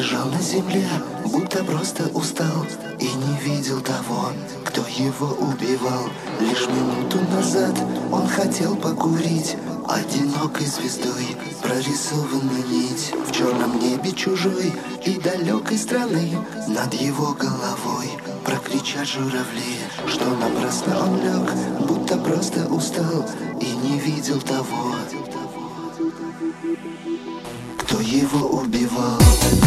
лежал на земле, будто просто устал и не видел того, кто его убивал. Лишь минуту назад он хотел покурить, одинокой звездой прорисована нить в черном небе чужой и далекой страны. Над его головой прокричат журавли, что напрасно он лег, будто просто устал и не видел того, кто его убивал.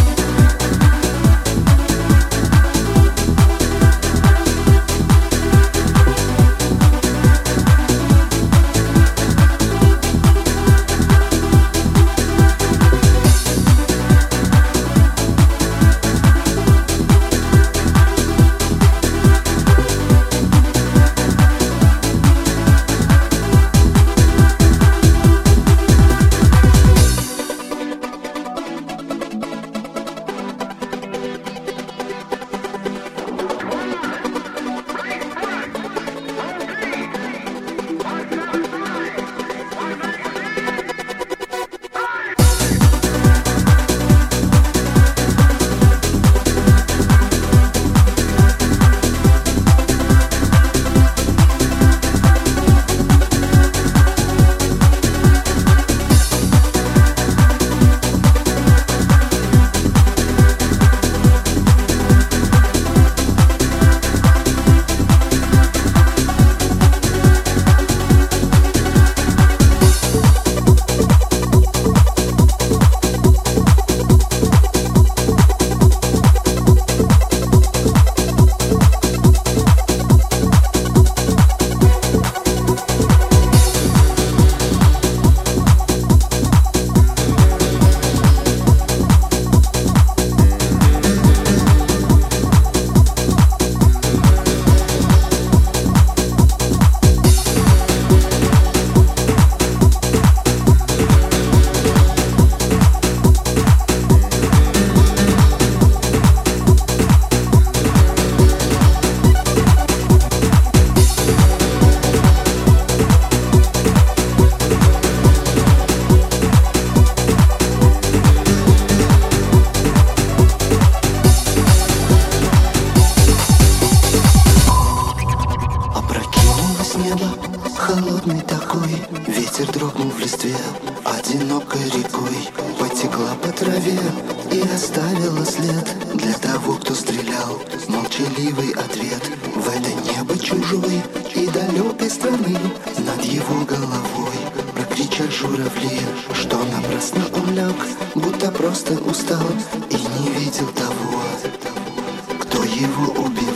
Холодный такой, ветер дрогнул в листве, одинокой рекой потекла по траве и оставила след для того, кто стрелял. Молчаливый ответ в это небо чужой и далекой страны. Над его головой прокричат журавли, что напрасно он лег, будто просто устал и не видел того, кто его убил.